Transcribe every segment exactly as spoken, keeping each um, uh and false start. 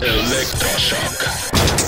Electroshock.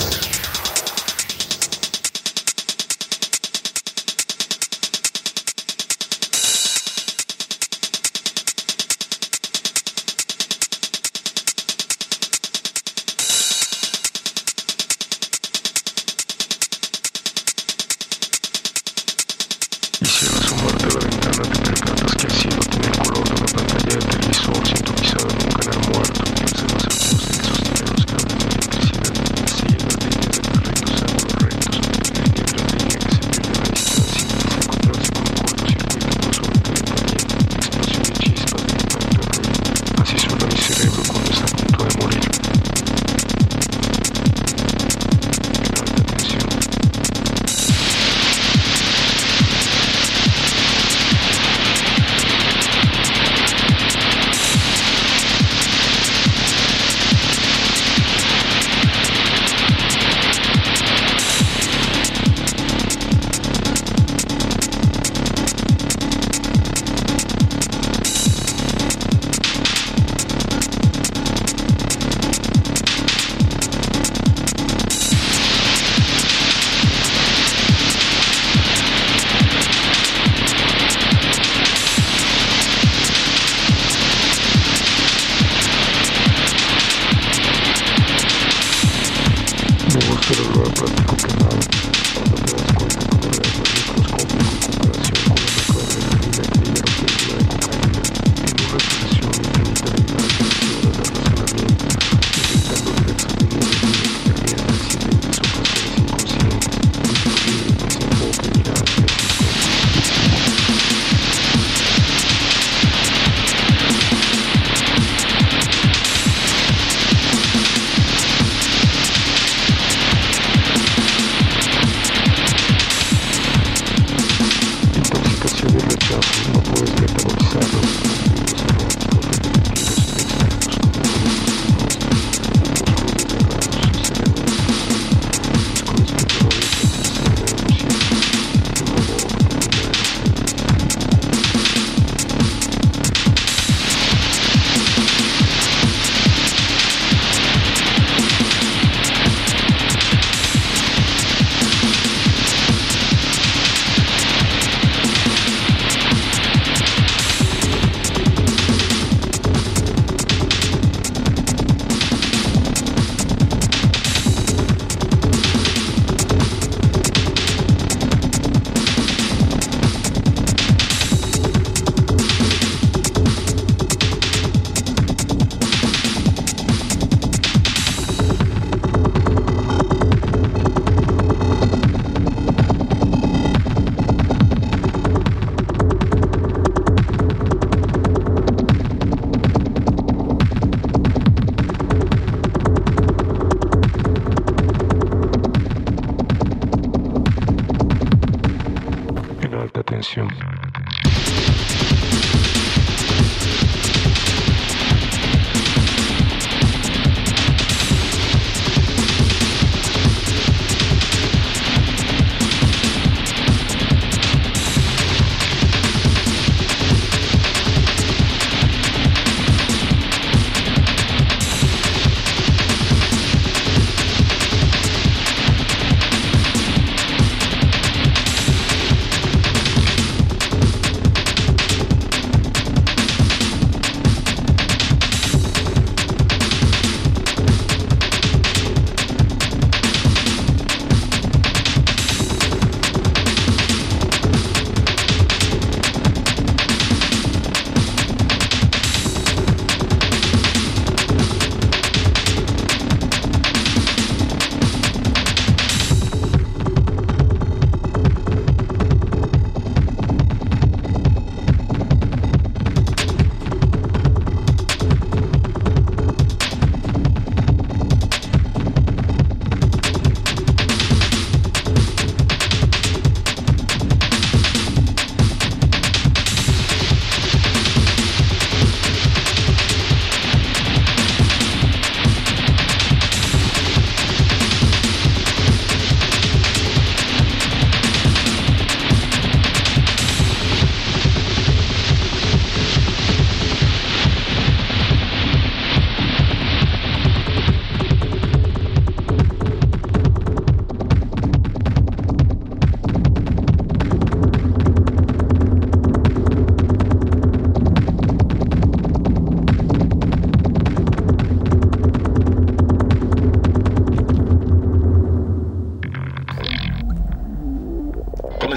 Y si al asomarte a la ventana te percatas que el cielo tiene el color de una pantalla de televisor sintonizada en un canal muerto y observas el poste que sostiene los cables de electricidad, sigue las líneas de perfectos ángulos rectos, línea tras línea que se pierde a la distancia, hasta encontrarse con un cortocircuito por sobrecalentamiento, explosión de chispas de impacto de ruido. Así suena mi cerebro cuando está a punto de morir. Alta tensión. Me gusta el olor a plástico quemado, cuando te das cuenta cuando le das más microscópico en comparación con la microadrenalina que libera un píldora de cocaína, en una expresión infinita de imágenes y horas de razonamiento, inventando directos de nubes que terminan en accidentes o ocasiones inconscientes, imposible que se enfoque y mira hacia sus cosas.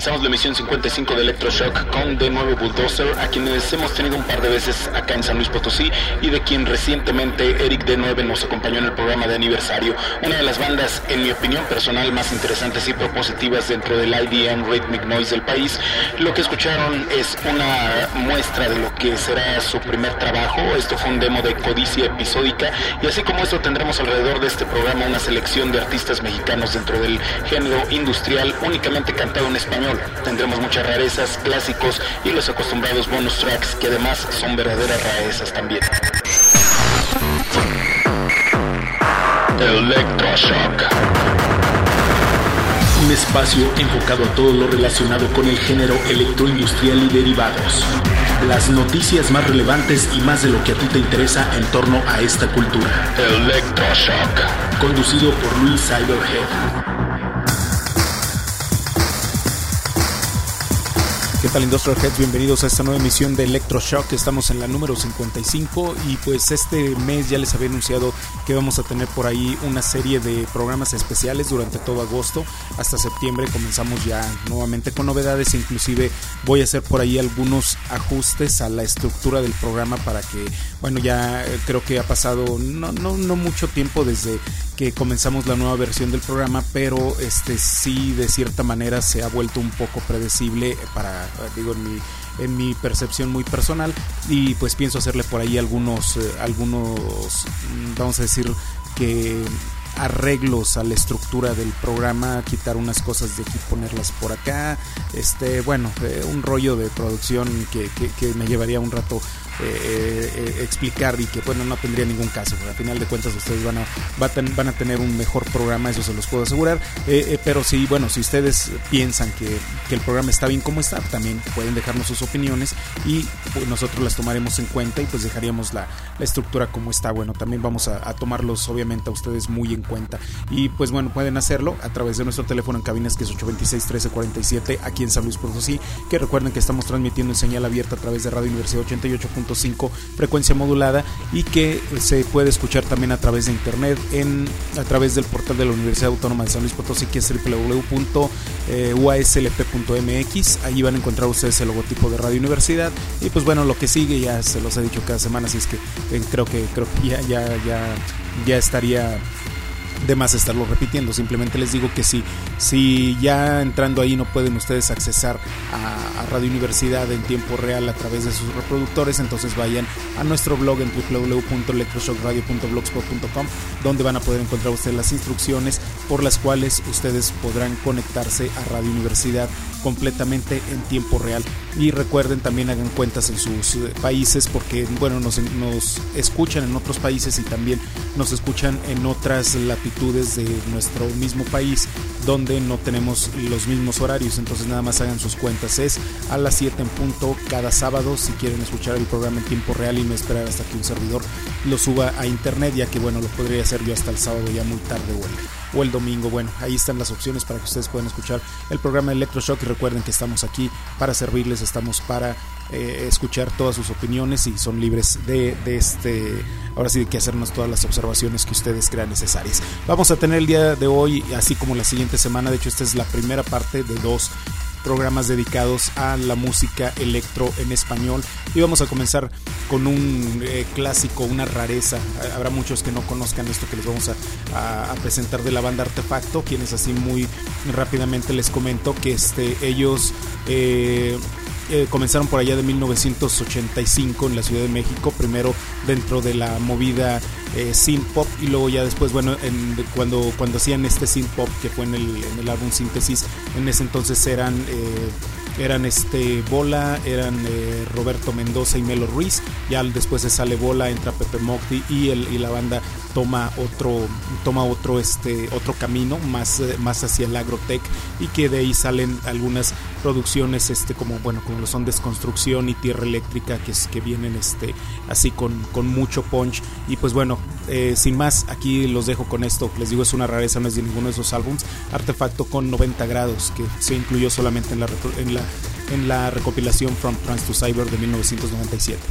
comenzamos la emisión cincuenta y cinco de Electroshock con de nuevo Bulldozer, a quienes hemos tenido un par de veces acá en San Luis Potosí y de quien recientemente Eric D nueve nos acompañó en el programa de aniversario. Una de las bandas, en mi opinión personal, más interesantes y propositivas dentro del I D M Rhythmic Noise del país. Lo que escucharon es una muestra de lo que será su primer trabajo. Esto fue un demo de Codicia Episódica, y así como esto tendremos alrededor de este programa una selección de artistas mexicanos dentro del género industrial únicamente cantado en español. Tendremos muchas rarezas, clásicos y los acostumbrados bonus tracks, que además son verdaderas rarezas también. Electroshock, un espacio enfocado a todo lo relacionado con el género electroindustrial y derivados. Las noticias más relevantes y más de lo que a ti te interesa en torno a esta cultura. Electroshock, conducido por Luis Cyberhead. ¿Qué tal, Industrial Heads? Bienvenidos a esta nueva emisión de Electroshock. Estamos en la número cincuenta y cinco y pues este mes ya les había anunciado que vamos a tener por ahí una serie de programas especiales durante todo agosto. Hasta septiembre comenzamos ya nuevamente con novedades, inclusive voy a hacer por ahí algunos ajustes a la estructura del programa para que, bueno, ya creo que ha pasado no, no, no mucho tiempo desde que comenzamos la nueva versión del programa, pero este sí de cierta manera se ha vuelto un poco predecible para, digo, en mi, en mi percepción muy personal, y pues pienso hacerle por ahí algunos, eh, algunos, vamos a decir que arreglos a la estructura del programa, quitar unas cosas de aquí, ponerlas por acá, este, bueno, eh, un rollo de producción que, que, que me llevaría un rato Eh, eh, explicar y que bueno no tendría ningún caso. Al final de cuentas ustedes van a, va ten, van a tener un mejor programa, eso se los puedo asegurar, eh, eh, pero sí, bueno, si ustedes piensan que, que el programa está bien como está, también pueden dejarnos sus opiniones y pues, nosotros las tomaremos en cuenta y pues dejaríamos la, la estructura como está. Bueno, también vamos a, a tomarlos obviamente a ustedes muy en cuenta, y pues bueno, pueden hacerlo a través de nuestro teléfono en cabinas, que es ocho dos seis, uno tres cuatro siete aquí en San Luis Potosí, que recuerden que estamos transmitiendo en señal abierta a través de Radio Universidad ochenta y ocho punto cinco frecuencia modulada, y que se puede escuchar también a través de internet en a través del portal de la Universidad Autónoma de San Luis Potosí, que es doble u doble u doble u punto u a s l p punto m x. Ahí van a encontrar ustedes el logotipo de Radio Universidad, y pues bueno, lo que sigue ya se los he dicho cada semana, así es que eh, creo que creo que ya ya ya ya estaría de más estarlo repitiendo. Simplemente les digo que si, si ya entrando ahí no pueden ustedes accesar a, a Radio Universidad en tiempo real a través de sus reproductores, entonces vayan a nuestro blog en doble u doble u doble u punto electroshock radio punto blogspot punto com, donde van a poder encontrar ustedes las instrucciones por las cuales ustedes podrán conectarse a Radio Universidad completamente en tiempo real. Y recuerden, también hagan cuentas en sus países, porque bueno, nos, nos escuchan en otros países y también nos escuchan en otras latitudes de nuestro mismo país donde no tenemos los mismos horarios. Entonces nada más hagan sus cuentas, es a las siete en punto cada sábado si quieren escuchar el programa en tiempo real y no esperar hasta que un servidor lo suba a internet, ya que bueno, lo podría hacer yo hasta el sábado ya muy tarde o el, o el domingo. Bueno, ahí están las opciones para que ustedes puedan escuchar el programa de Electroshock, y recuerden que estamos aquí para servirles, estamos para eh, escuchar todas sus opiniones y son libres de, de este, ahora sí, de que hacernos todas las observaciones que ustedes crean necesarias. Vamos a tener el día de hoy, así como la siguiente semana, de hecho esta es la primera parte de dos programas dedicados a la música electro en español, y vamos a comenzar con un eh, clásico, una rareza. Habrá muchos que no conozcan esto que les vamos a, a, a presentar de la banda Artefacto, quienes así muy rápidamente les comento que este ellos eh, Eh, comenzaron por allá de mil novecientos ochenta y cinco en la Ciudad de México, primero dentro de la movida eh, synth pop, y luego ya después, bueno, en, cuando, cuando hacían este synth pop que fue en el, en el álbum Síntesis, en ese entonces eran eh, eran este Bola, eran eh, Roberto Mendoza y Melo Ruiz. Ya después se sale Bola, entra Pepe Mocti y, el, y la banda toma otro toma otro este otro camino más, más hacia el agrotech, y que de ahí salen algunas producciones este como bueno como lo son Desconstrucción y Tierra Eléctrica, que, es, que vienen este así con, con mucho punch. Y pues bueno, eh, sin más, aquí los dejo con esto. Les digo, es una rareza, no es de ninguno de esos álbums. Artefacto con noventa grados, que se incluyó solamente en la, en la, en la recopilación From Trance to Cyber de mil novecientos noventa y siete.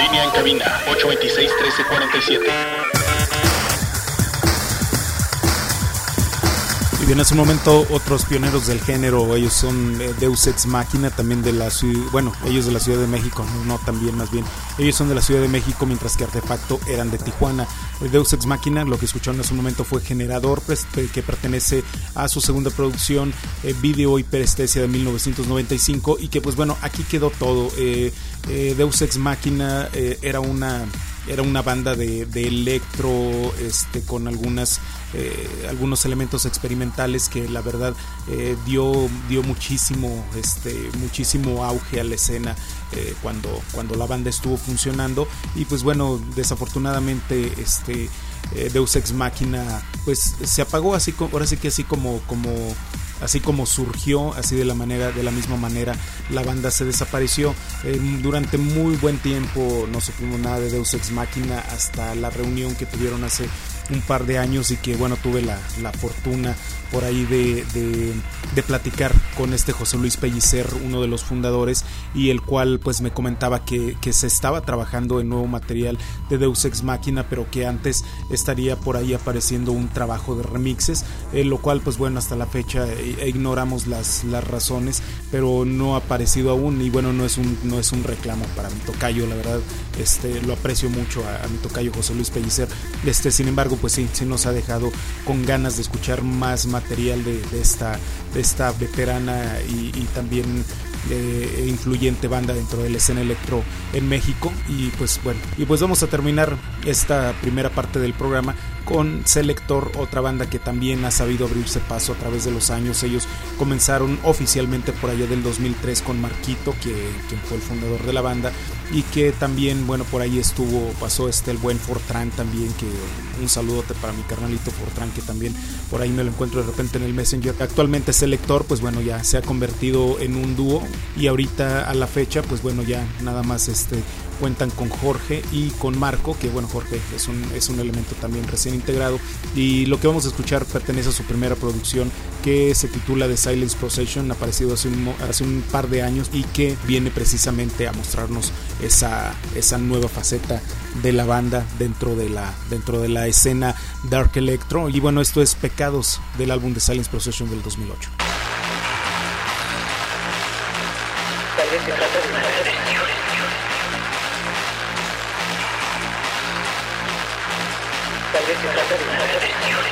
Línea en cabina ocho dos seis, uno tres cuatro siete. Y bien, hace un momento otros pioneros del género, ellos son eh, Deus Ex Machina, también de la ciudad, bueno, ellos de la Ciudad de México, no, no también más bien, ellos son de la Ciudad de México, mientras que Artefacto eran de Tijuana. Deus Ex Machina, lo que escucharon hace un momento fue Generador, pues, que pertenece a su segunda producción, eh, Video Hiperestesia de mil novecientos noventa y cinco, y que pues bueno, aquí quedó todo. eh, eh, Deus Ex Machina eh, era una... Era una banda de, de electro, este, con algunas eh, algunos elementos experimentales que la verdad eh, dio dio muchísimo este muchísimo auge a la escena eh, cuando cuando la banda estuvo funcionando. Y pues bueno, desafortunadamente este eh, Deus Ex Machina pues se apagó, así como, ahora sí que así como como así como surgió, así de la manera, de la misma manera la banda se desapareció. Eh, durante muy buen tiempo no supimos nada de Deus Ex Machina hasta la reunión que tuvieron hace un par de años, y que bueno, tuve la, la fortuna por ahí de, de, de platicar con este José Luis Pellicer, uno de los fundadores, y el cual pues me comentaba que, que se estaba trabajando en nuevo material de Deus Ex Machina, pero que antes estaría por ahí apareciendo un trabajo de remixes, eh, lo cual pues bueno, hasta la fecha eh, ignoramos las, las razones, pero no ha aparecido aún. Y bueno, no es un, no es un reclamo para mi tocayo, la verdad este, lo aprecio mucho a, a mi tocayo José Luis Pellicer. Este, sin embargo pues sí, sí nos ha dejado con ganas de escuchar más material de, de esta de esta veterana y, y también eh, influyente banda dentro de la escena electro en México. Y pues bueno, y pues vamos a terminar esta primera parte del programa con Selector, otra banda que también ha sabido abrirse paso a través de los años. Ellos comenzaron oficialmente por allá del dos mil tres con Marquito, que, quien fue el fundador de la banda, y que también, bueno, por ahí estuvo, pasó este el buen Fortran también, que un saludote para mi carnalito Fortran, que también por ahí me lo encuentro de repente en el Messenger. Actualmente Selector, pues bueno, ya se ha convertido en un dúo, y ahorita a la fecha, pues bueno, ya nada más este cuentan con Jorge y con Marco, que bueno, Jorge es un, es un elemento también recién integrado, y lo que vamos a escuchar pertenece a su primera producción, que se titula The Silence Procession, aparecido hace un, hace un par de años, y que viene precisamente a mostrarnos esa, esa nueva faceta de la banda dentro de la, dentro de la escena Dark Electro. Y bueno, esto es Pecados, del álbum The Silence Procession del dos mil ocho. Tal vez se trata de una redención. Tal vez se trata de una redención.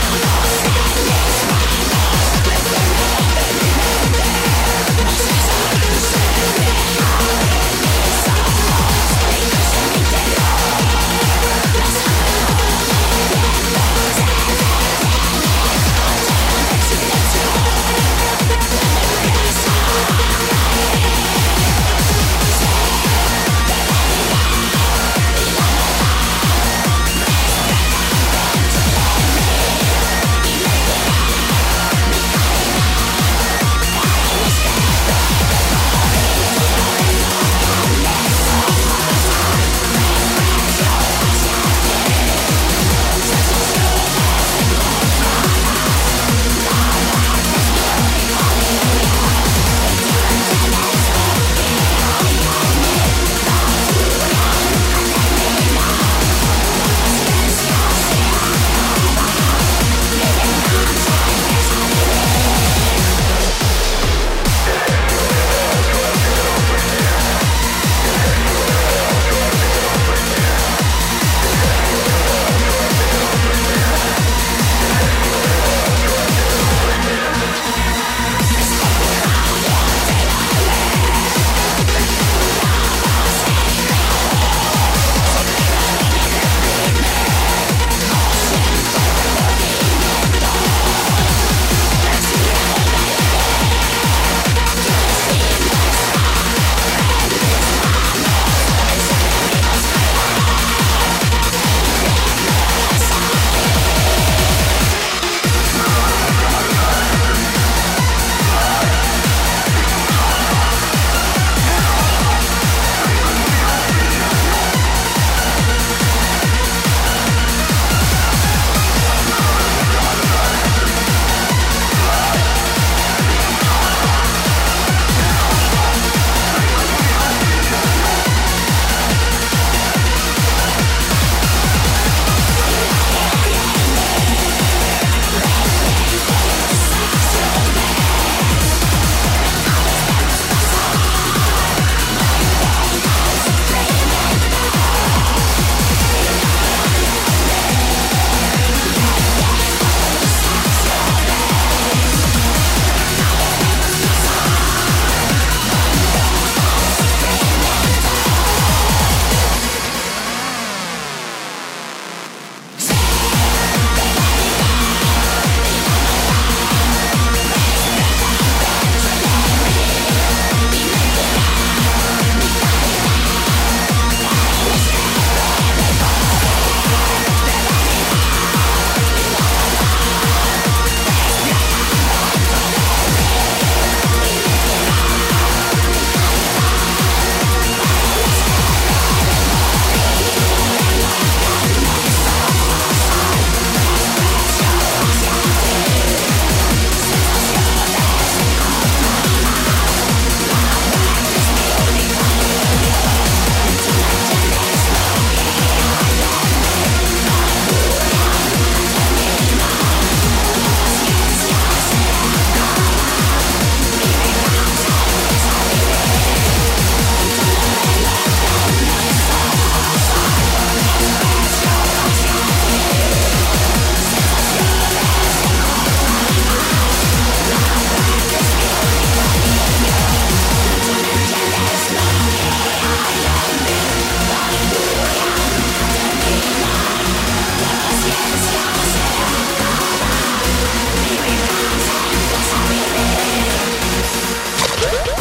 We'll be right back.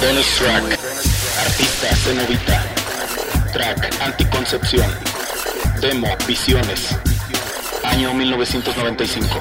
Bonus track. Artista Cenovita. Track Anticoncepción. Demo Visiones. Año mil novecientos noventa y cinco.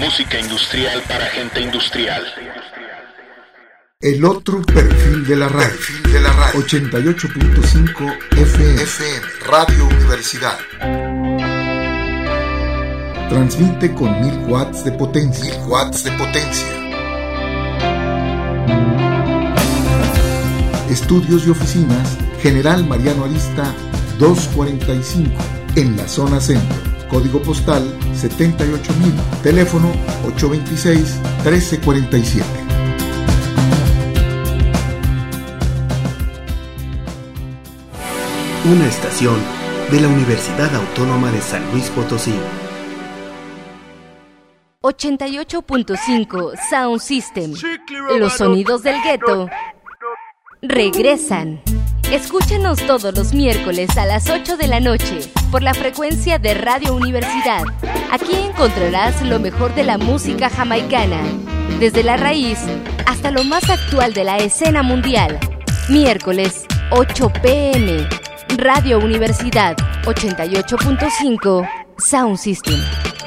Música industrial para gente industrial. El otro perfil de la radio. Perfil de la radio. ochenta y ocho punto cinco F M. F M. Radio Universidad. Transmite con mil watts de potencia. Mil watts de potencia. Estudios y oficinas, General Mariano Arista, doscientos cuarenta y cinco, en la zona centro. Código postal setenta y ocho mil. Teléfono ocho dos seis, uno tres cuatro siete. Una estación de la Universidad Autónoma de San Luis Potosí. ochenta y ocho punto cinco Sound System. Los sonidos del gueto regresan. Escúchanos todos los miércoles a las ocho de la noche por la frecuencia de Radio Universidad. Aquí encontrarás lo mejor de la música jamaicana, desde la raíz hasta lo más actual de la escena mundial. Miércoles, ocho pe eme. Radio Universidad, ochenta y ocho punto cinco Sound System.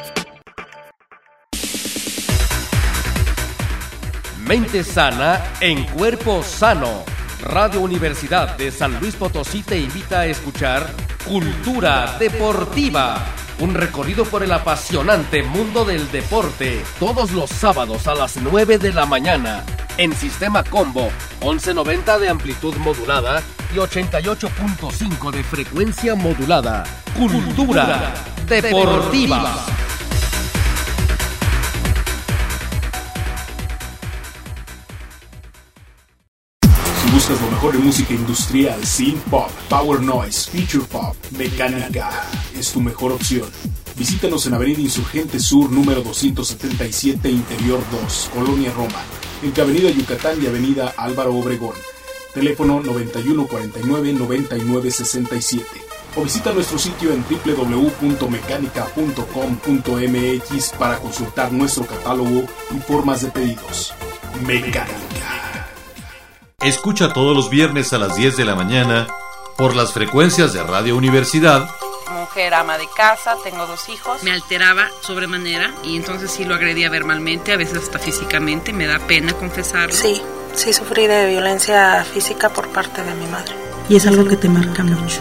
Mente sana en cuerpo sano. Radio Universidad de San Luis Potosí te invita a escuchar Cultura Deportiva, un recorrido por el apasionante mundo del deporte, todos los sábados a las nueve de la mañana, en sistema combo, once noventa de amplitud modulada y ochenta y ocho punto cinco de frecuencia modulada. Cultura, Cultura Deportiva. Deportiva. Buscas lo mejor de música industrial, synth pop, power noise, future pop, mecánica, es tu mejor opción. Visítanos en Avenida Insurgente Sur, número doscientos setenta y siete, Interior dos, Colonia Roma, entre Avenida Yucatán y Avenida Álvaro Obregón. Teléfono noventa y uno cuarenta y nueve, noventa y nueve sesenta y siete. O visita nuestro sitio en doble u doble u doble u punto mecánica punto com punto eme equis para consultar nuestro catálogo y formas de pedidos. Mecánica. Escucha todos los viernes a las diez de la mañana por las frecuencias de Radio Universidad. Mujer ama de casa, tengo dos hijos. Me alteraba sobremanera y entonces sí lo agredía verbalmente, a veces hasta físicamente, me da pena confesarlo. Sí, sí sufrí de violencia física por parte de mi madre. Y es algo que te marca mucho.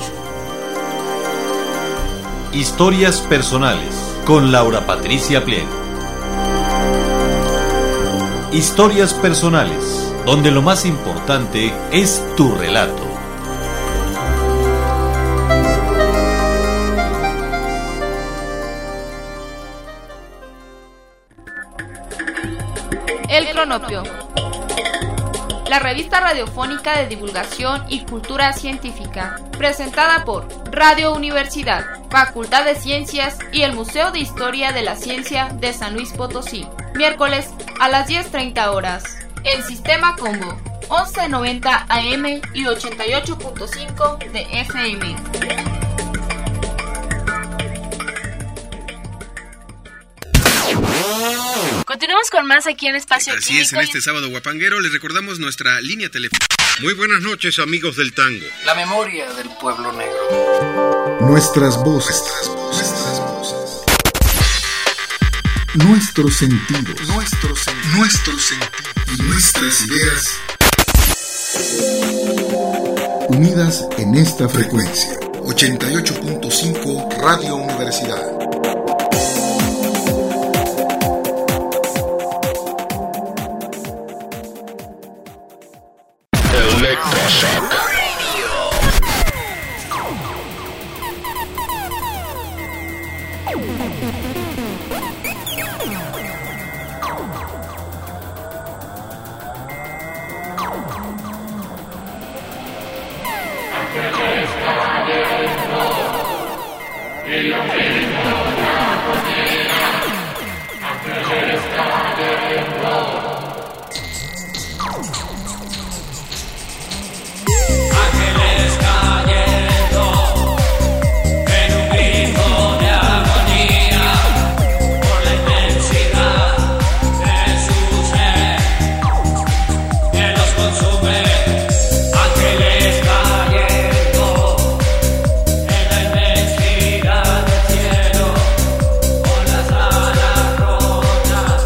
Historias personales con Laura Patricia Pliego. Historias personales, donde lo más importante es tu relato. El Cronopio, la revista radiofónica de divulgación y cultura científica, presentada por Radio Universidad, Facultad de Ciencias y el Museo de Historia de la Ciencia de San Luis Potosí, miércoles a las diez treinta horas. En sistema combo, once noventa A M y ochenta y ocho punto cinco de F M. Continuamos con más aquí en Espacio Así Químico. Es, en este sábado guapanguero les recordamos nuestra línea telefónica. Muy buenas noches, amigos del tango. La memoria del pueblo negro. Nuestras voces. Nuestras voces. Nuestras voces. Nuestros sentidos. Nuestros sentidos. Nuestros sentidos. Y nuestras ideas. Unidas en esta frecuencia. ochenta y ocho punto cinco Radio Universidad. Electroshock. Cielo, con las alas rojas.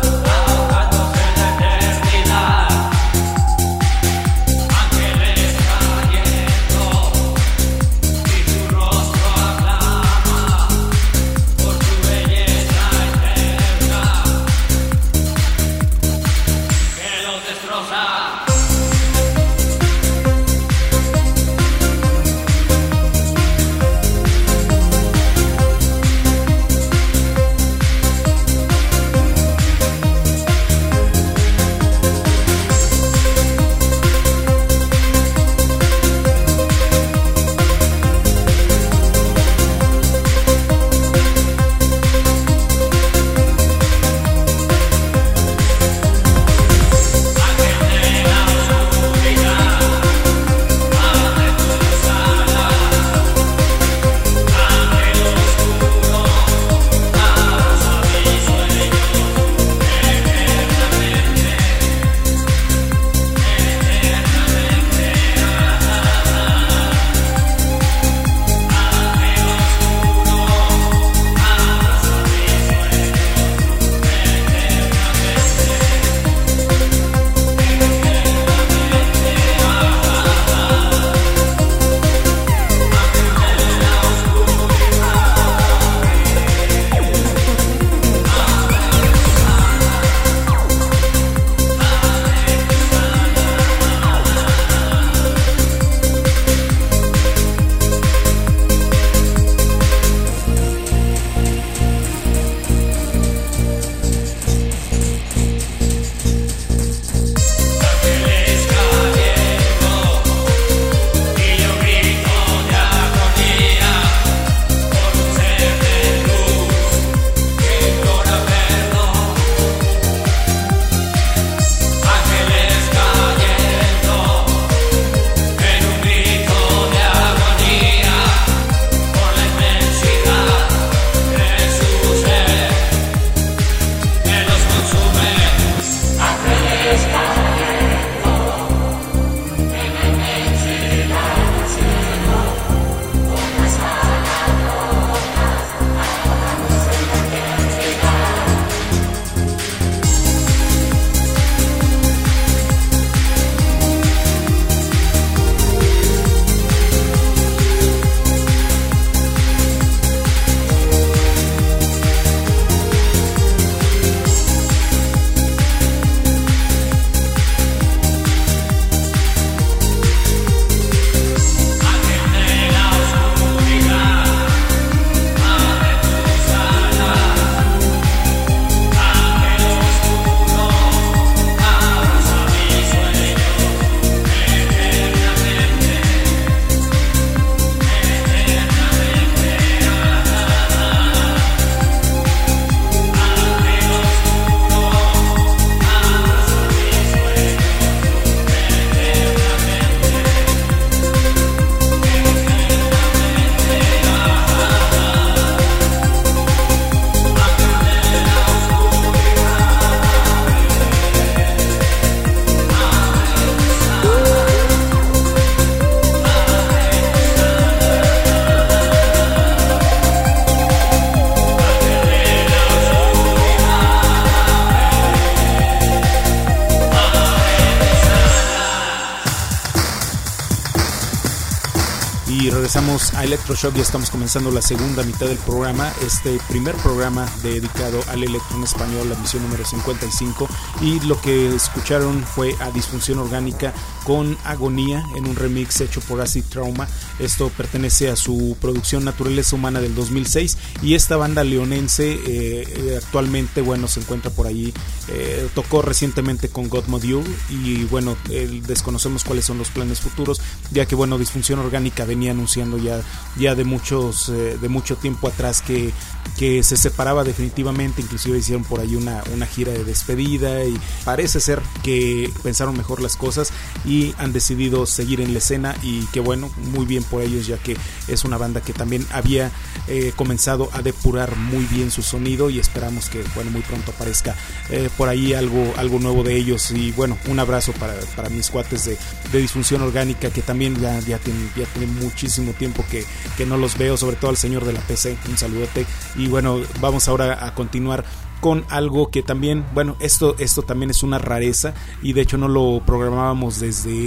Y regresamos a Electroshock, ya estamos comenzando la segunda mitad del programa, este primer programa dedicado al electro en español, la emisión número cincuenta y cinco, y lo que escucharon fue a Disfunción Orgánica con Agonía en un remix hecho por Acid Trauma. Esto pertenece a su producción Naturaleza Humana del dos mil seis, y esta banda leonense eh, actualmente, bueno, se encuentra por ahí, eh, tocó recientemente con God Module, y bueno, eh, desconocemos cuáles son los planes futuros, ya que bueno, Disfunción Orgánica venía anunciando ya, ya de muchos eh, de mucho tiempo atrás que, que se separaba definitivamente. Inclusive hicieron por ahí una, una gira de despedida, y parece ser que pensaron mejor las cosas y han decidido seguir en la escena, y que bueno, muy bien por ellos, ya que es una banda que también había eh, comenzado a depurar muy bien su sonido, y esperamos que bueno, muy pronto aparezca eh, por ahí algo, algo nuevo de ellos. Y bueno, un abrazo para, para mis cuates de, de Disfunción Orgánica, que también ya, ya tienen ya tiene muchísimo tiempo que, que no los veo, sobre todo al señor de la P C, un saludote. Y bueno, vamos ahora a continuar con algo que también, bueno, esto, esto también es una rareza, y de hecho no lo programábamos desde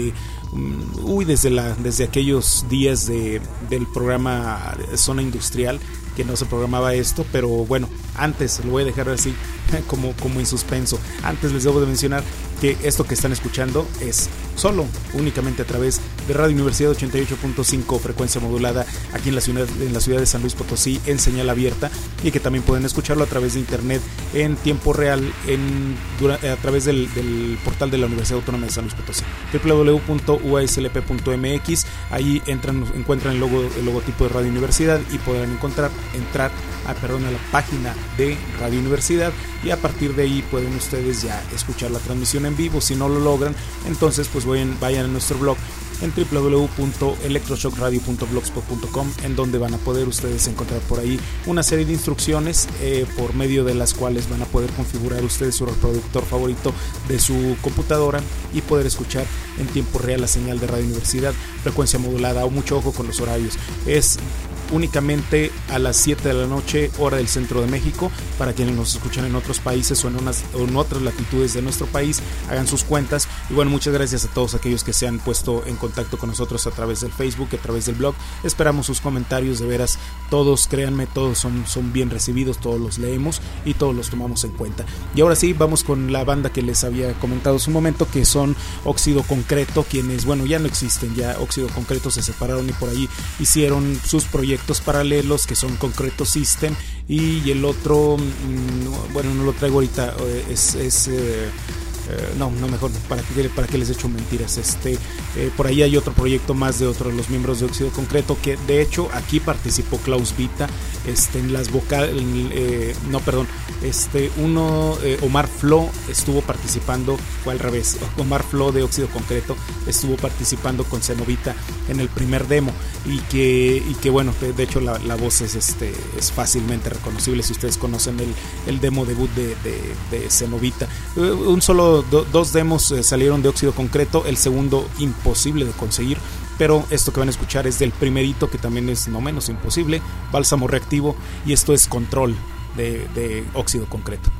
uy, desde, la, desde aquellos días de, del programa Zona Industrial, que no se programaba esto, pero bueno, antes, lo voy a dejar así como, como en suspenso. Antes les debo de mencionar que esto que están escuchando es solo, únicamente a través de Radio Universidad ochenta y ocho punto cinco, frecuencia modulada, aquí en la ciudad, en la ciudad de San Luis Potosí, en señal abierta, y que también pueden escucharlo a través de internet en tiempo real, en, a través del, del portal de la Universidad Autónoma de San Luis Potosí, doble u doble u doble u punto u a s l p punto m x. Ahí entran, encuentran el, logo, el logotipo de Radio Universidad y podrán encontrar, entrar a, perdón, a la página de Radio Universidad, y a partir de ahí pueden ustedes ya escuchar la transmisión en vivo. Si no lo logran, entonces pues vayan, vayan a nuestro blog en doble u doble u doble u punto electroshock radio punto blogspot punto com, en donde van a poder ustedes encontrar por ahí una serie de instrucciones eh, por medio de las cuales van a poder configurar ustedes su reproductor favorito de su computadora y poder escuchar en tiempo real la señal de Radio Universidad, frecuencia modulada. O mucho ojo con los horarios, es únicamente a las siete de la noche, hora del centro de México. Para quienes nos escuchan en otros países o en, unas, o en otras latitudes de nuestro país, hagan sus cuentas. Y bueno, muchas gracias a todos aquellos que se han puesto en contacto con nosotros a través del Facebook, a través del blog. Esperamos sus comentarios, de veras, todos, créanme, todos son, son bien recibidos, todos los leemos y todos los tomamos en cuenta. Y ahora sí, vamos con la banda que les había comentado hace un momento, que son Óxido Concreto, quienes, bueno, ya no existen, ya Óxido Concreto se separaron y por ahí hicieron sus proyectos paralelos, que son Concreto System, y el otro, mmm, bueno, no lo traigo ahorita, es, es eh, eh, no, no mejor, para que, para que les echo mentiras. Este, eh, por ahí hay otro proyecto más de otro de los miembros de Óxido Concreto, que de hecho aquí participó Klaus Vita, este, en las vocales, eh, no, perdón, este, uno, eh, Omar Flo estuvo participando, fue al revés, Omar Flo de Óxido Concreto estuvo participando con Cenovita en el primer demo, y que, y que bueno, de, de hecho la, la voz es, este, es fácilmente reconocible si ustedes conocen el, el demo debut de, de, de Cenovita. Un solo, do, dos demos eh, salieron de Óxido Concreto, el segundo imposible de conseguir, pero esto que van a escuchar es del primerito, que también es no menos imposible, Bálsamo Reactivo, y esto es Control de, de Óxido Concreto.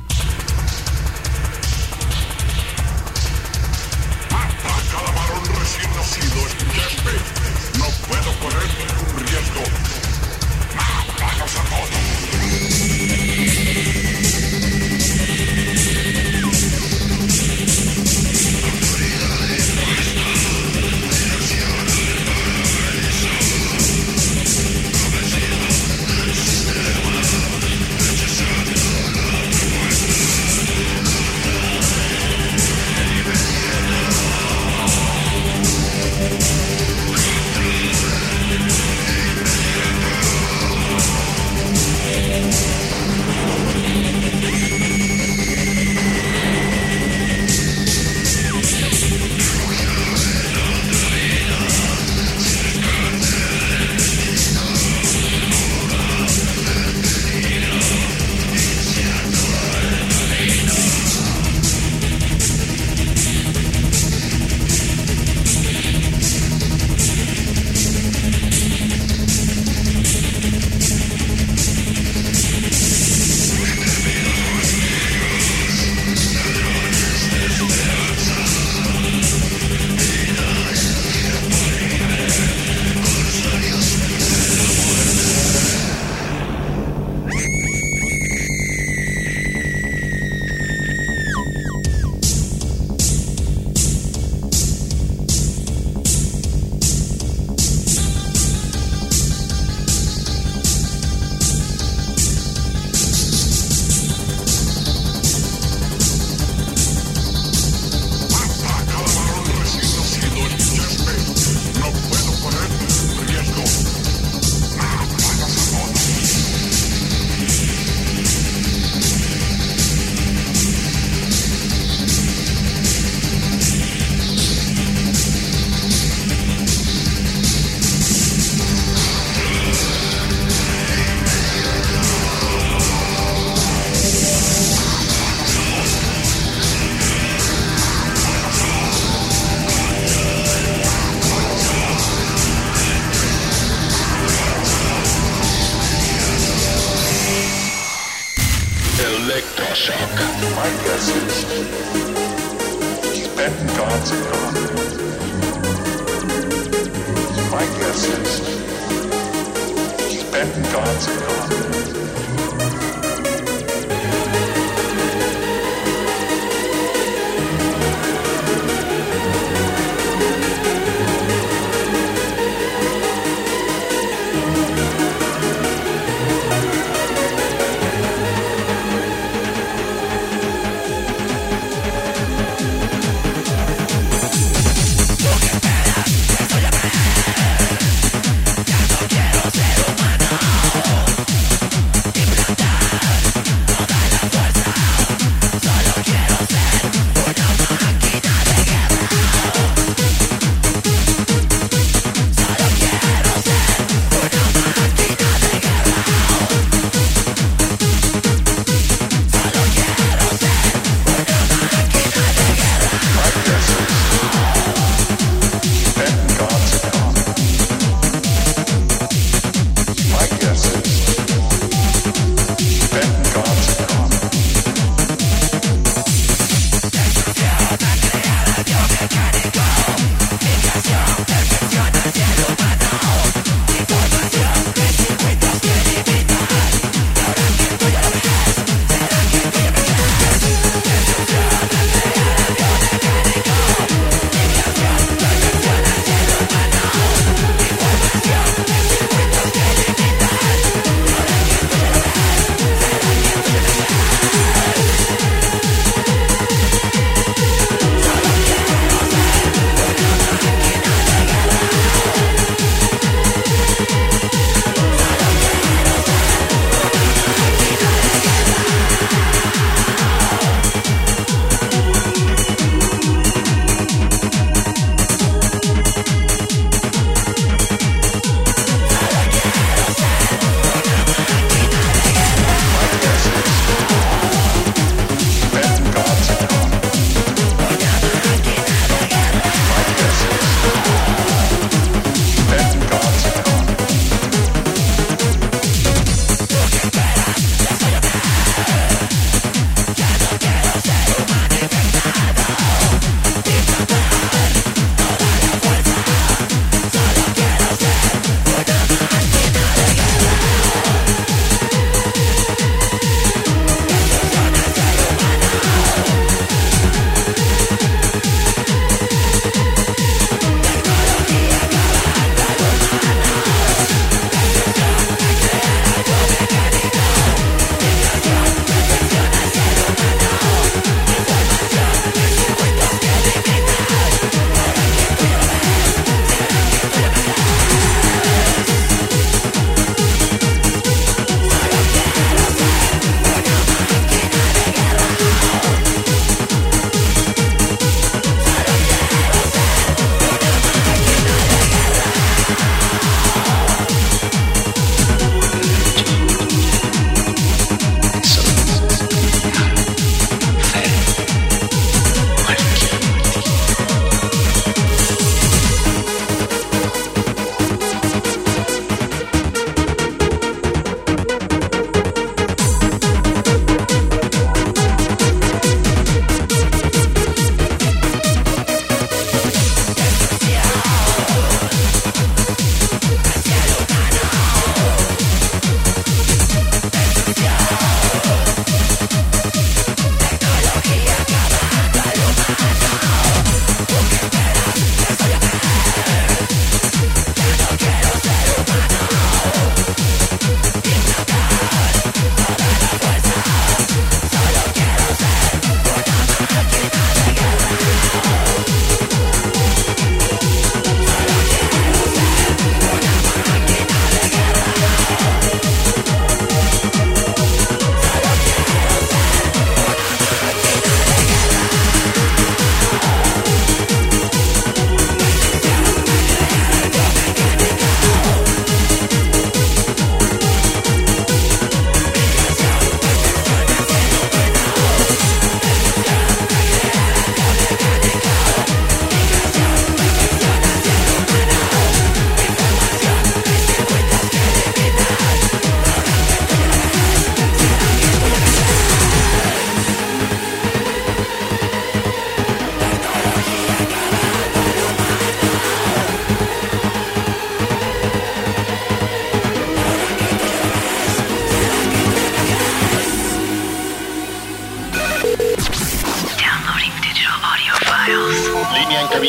No puedo correr ningún riesgo. ¡Mátalos a todos! Electroshock. My guess is he's bent God's economy.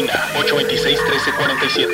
cabina ocho dos seis, uno tres cuatro siete.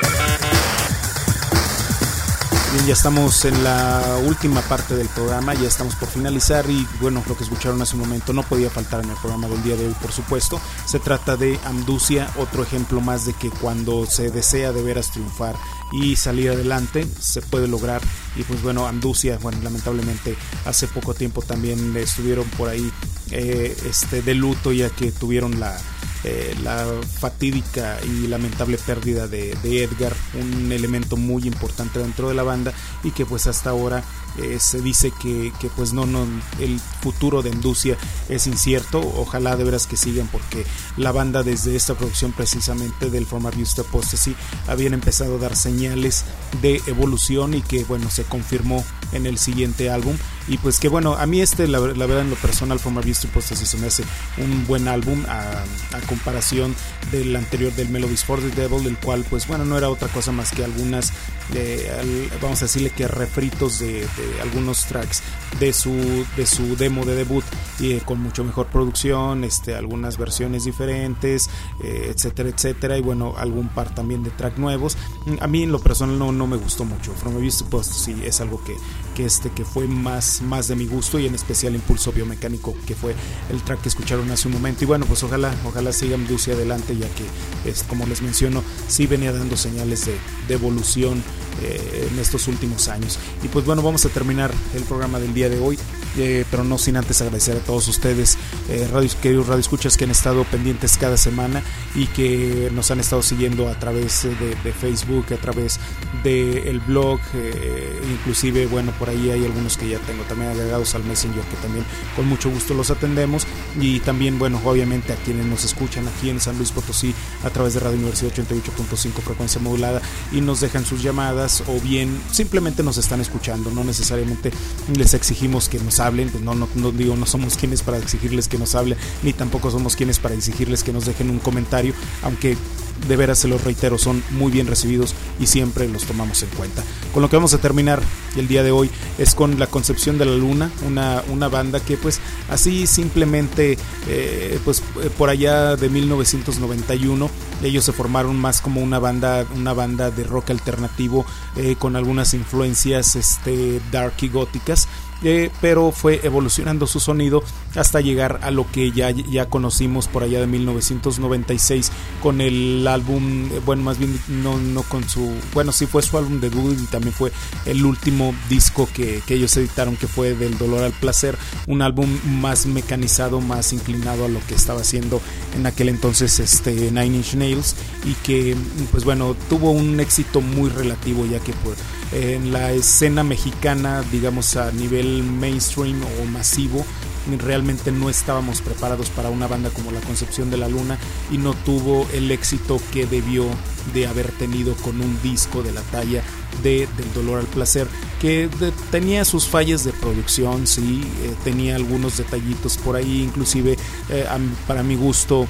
Bien, ya estamos en la última parte del programa, ya estamos por finalizar y bueno, lo que escucharon hace un momento no podía faltar en el programa del día de hoy, por supuesto. Se trata de Amducia, otro ejemplo más de que cuando se desea de veras triunfar y salir adelante, se puede lograr. Y pues bueno, Amducia, bueno, lamentablemente hace poco tiempo también estuvieron por ahí eh, este, de luto, ya que tuvieron la... Eh, la fatídica y lamentable pérdida de, de Edgar, un elemento muy importante dentro de la banda y que pues hasta ahora eh, se dice que, que pues no, no, el futuro de Amducia es incierto. Ojalá de veras que sigan, porque la banda desde esta producción precisamente del From Abuse to Apostasy habían empezado a dar señales de evolución y que bueno, se confirmó en el siguiente álbum. Y pues que bueno, a mí este la, la verdad en lo personal From Abuse to Apostasy se me hace un buen álbum a, a comparación del anterior, del Melodies for the Devil, el cual pues bueno no era otra cosa más que algunas eh, al, vamos a decirle que refritos de, de algunos tracks de su de su demo de debut y eh, con mucho mejor producción, este algunas versiones diferentes, eh, etcétera etcétera, y bueno algún par también de track nuevos. A mí en lo personal no, no me gustó mucho From Abuse to Apostasy, es algo que, que este que fue más, más de mi gusto, y en especial Impulso Biomecánico, que fue el track que escucharon hace un momento. Y bueno, pues ojalá ojalá siga Amducia adelante, ya que es, como les menciono, sí venía dando señales de, de evolución eh, en estos últimos años. Y pues bueno, vamos a terminar el programa del día de hoy, eh, pero no sin antes agradecer a todos ustedes, eh, radio, queridos radioescuchas, que han estado pendientes cada semana y que nos han estado siguiendo a través de, de Facebook, a través del blog, eh, inclusive bueno, por ahí hay algunos que ya tengo también agregados al Messenger, que también con mucho gusto los atendemos. Y también bueno, obviamente a quienes nos escuchan aquí en San Luis Potosí a través de Radio Universidad ochenta y ocho punto cinco frecuencia modulada y nos dejan sus llamadas, o bien simplemente nos están escuchando, no necesariamente les exigimos que nos hablen, pues no, no, no digo, no somos quienes para exigirles que nos hablen, ni tampoco somos quienes para exigirles que nos dejen un comentario, aunque de veras se los reitero, son muy bien recibidos y siempre los tomamos en cuenta. Con lo que vamos a terminar el día de hoy es con La Concepción de la Luna, una, una banda que pues así simplemente eh, pues por allá de mil novecientos noventa y uno ellos se formaron más como una banda una banda de rock alternativo eh, con algunas influencias este, dark y góticas. Eh, pero fue evolucionando su sonido hasta llegar a lo que ya, ya conocimos por allá de mil novecientos noventa y seis con el álbum, bueno, más bien no, no con su, bueno, sí fue su álbum debut y también fue el último disco que, que ellos editaron, que fue Del Dolor al Placer, un álbum más mecanizado, más inclinado a lo que estaba haciendo en aquel entonces este Nine Inch Nails, y que pues bueno, tuvo un éxito muy relativo, ya que pues en la escena mexicana, digamos a nivel mainstream o masivo, realmente no estábamos preparados para una banda como La Concepción de la Luna, y no tuvo el éxito que debió de haber tenido con un disco de la talla de Del Dolor al Placer, que de, tenía sus fallas de producción, sí, eh, tenía algunos detallitos por ahí, inclusive eh, a, para mi gusto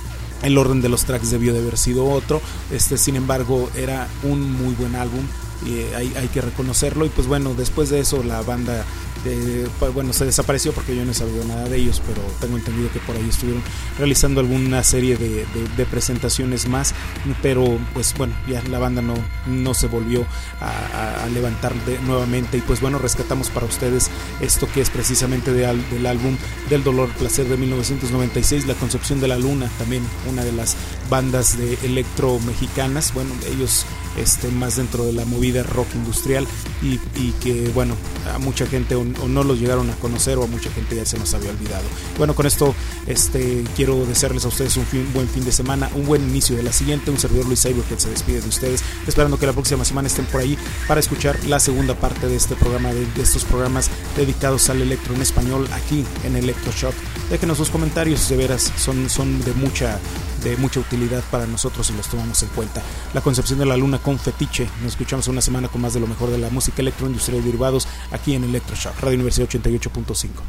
el orden de los tracks debió de haber sido otro, este, sin embargo era un muy buen álbum. Y hay, hay que reconocerlo. Y pues bueno, después de eso la banda eh, bueno, se desapareció, porque yo no he sabido nada de ellos, pero tengo entendido que por ahí estuvieron realizando alguna serie de, de, de presentaciones más, pero pues bueno, ya la banda no, no se volvió a, a levantar de, nuevamente. Y pues bueno, rescatamos para ustedes esto que es precisamente de, del álbum Del Dolor al Placer de mil novecientos noventa y seis, La Concepción de la Luna, también una de las bandas de electro mexicanas, bueno, ellos este, más dentro de la movida rock industrial, y, y que bueno, a mucha gente o, o no los llegaron a conocer, o a mucha gente ya se nos había olvidado. Bueno, con esto este, quiero desearles a ustedes un fin, buen fin de semana, un buen inicio de la siguiente. Un servidor, Luis Cyber, que se despide de ustedes, esperando que la próxima semana estén por ahí para escuchar la segunda parte de este programa, de, de estos programas dedicados al electro en español aquí en Electroshock. Déjenos sus comentarios, de veras son, son de mucha de mucha utilidad para nosotros y los tomamos en cuenta. La Concepción de la Luna con Fetiche. Nos escuchamos una semana con más de lo mejor de la música electroindustrial y derivados aquí en Electroshock, Radio Universidad ochenta y ocho punto cinco.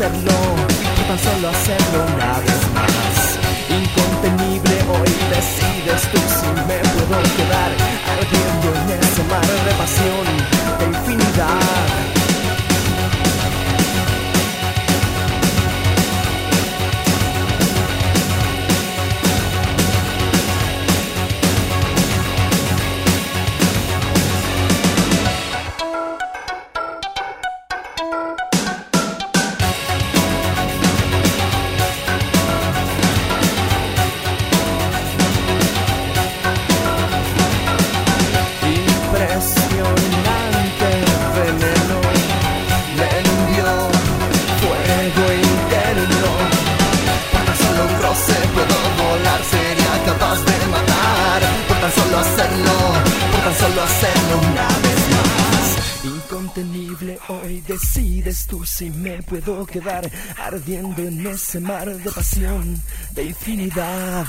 hacerlo, por tan solo hacerlo una vez más. Incontenible, hoy decides tú si me puedo quedar ardiendo en ese mar de pasión, de infinidad. Hoy decides tú si me puedo quedar ardiendo en ese mar de pasión, de infinidad.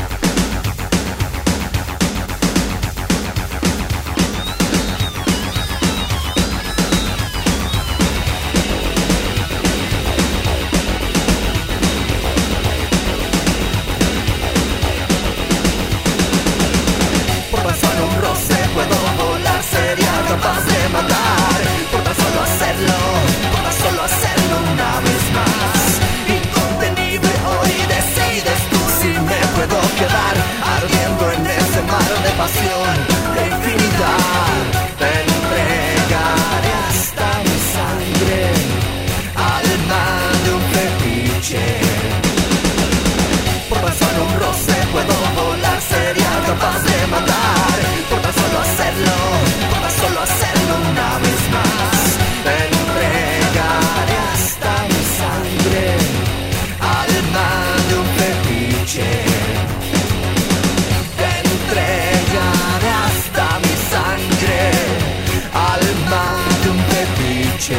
Por tan solo un roce puedo volar, sería capaz de matar. Hacerlo, por solo hacerlo una vez más. Incontenible, hoy decides tú si me puedo quedar ardiendo en ese mar de pasión, de infinidad. Te entregaré hasta mi sangre, alma de un fetiche. Por tan solo un roce puedo volar, sería capaz de matar. Por tan solo hacerlo, por tan solo hacerlo una vez más. Te entregaré hasta mi sangre, alma de un fetiche. Te entregaré hasta mi sangre, alma de un fetiche.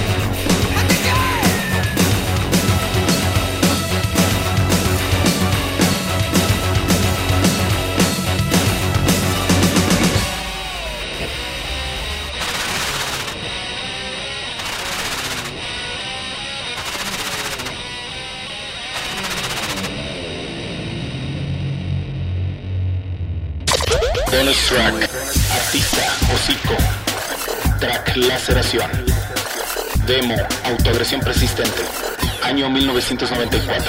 Bonus track, artista, hocico. Track, laceración. Demo, autoagresión persistente. Año mil novecientos noventa y cuatro.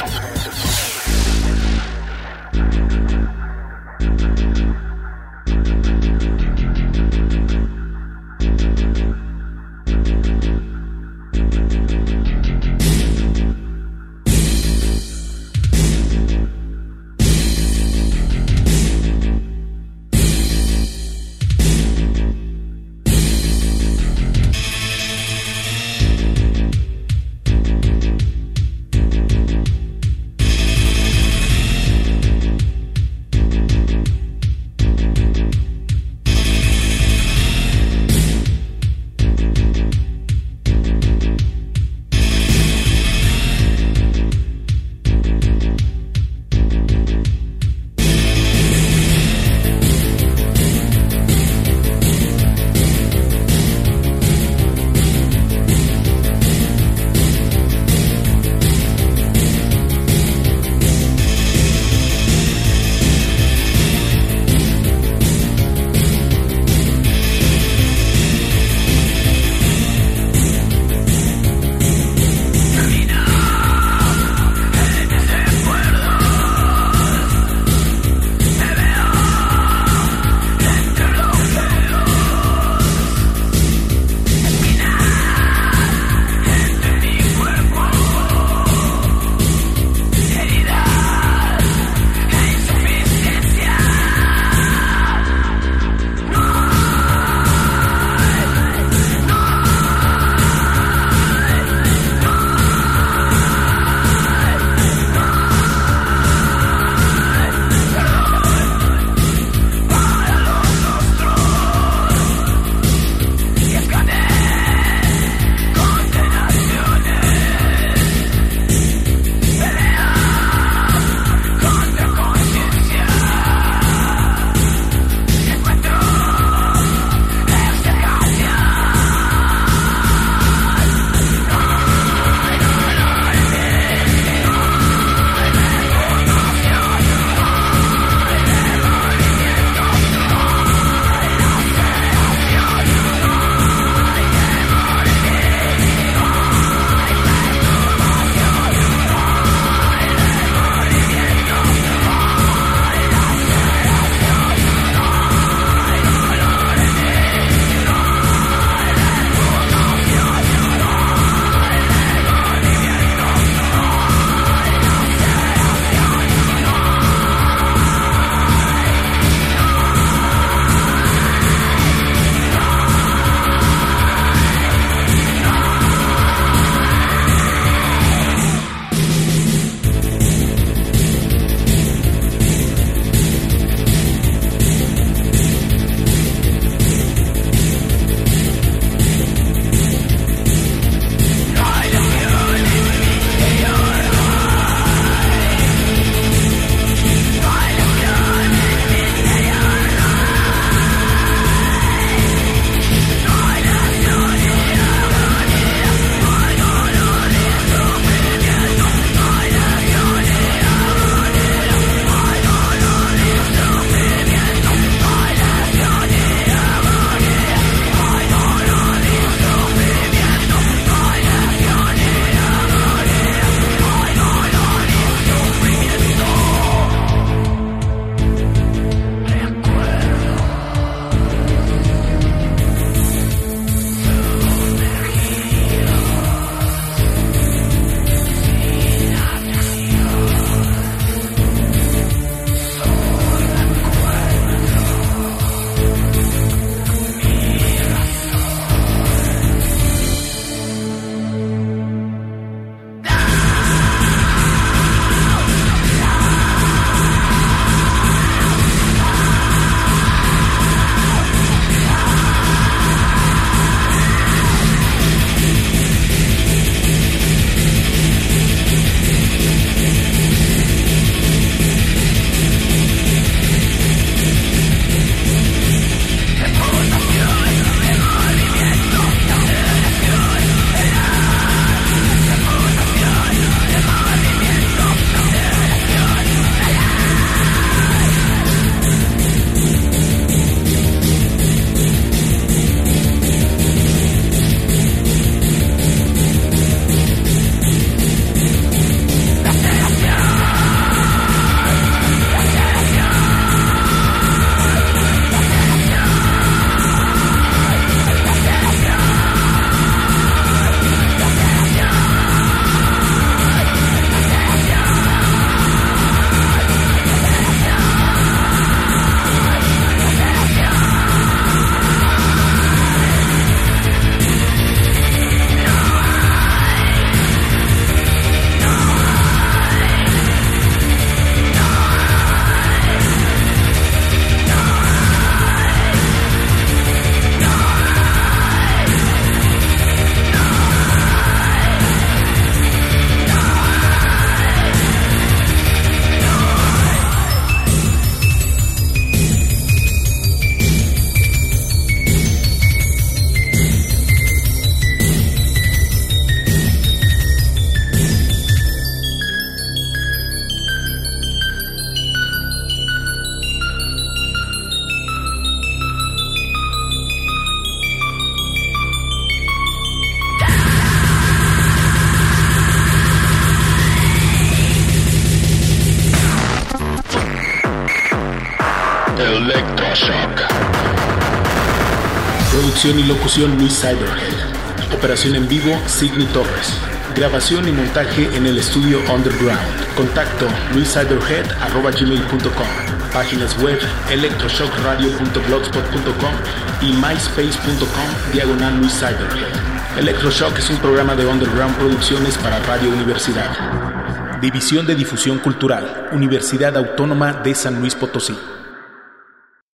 Electroshock. Producción y locución Luis Cyberhead. Operación en vivo Signy Torres. Grabación y montaje en el estudio Underground. Contacto luiscyberhead arroba gmail punto com. Páginas web electroshock radio punto blogspot punto com y myspace punto com diagonal Luis Cyberhead. Electroshock es un programa de Underground Producciones para Radio Universidad. División de Difusión Cultural, Universidad Autónoma de San Luis Potosí.